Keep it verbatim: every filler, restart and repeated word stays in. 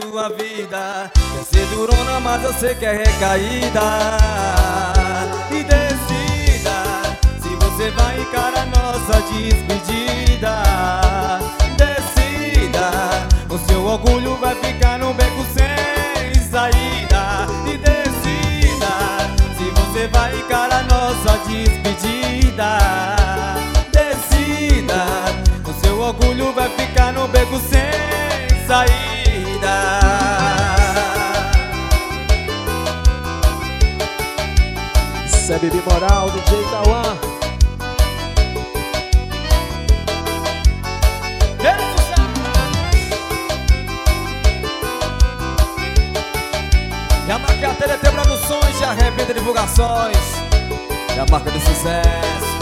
sua vida. Quer ser durona, mas eu sei que é recaída. E decida se você vai encarar nossa despedida. Decida, o seu orgulho vai ficar no beco sem saída. E decida se você vai encarar nossa despedida. Decida, o seu orgulho vai ficar no beco sem saída. Isso é Bibi Moral, D J Tauan. E a marca T D T Produções e a Arrebenta Divulgações. E a marca de sucesso.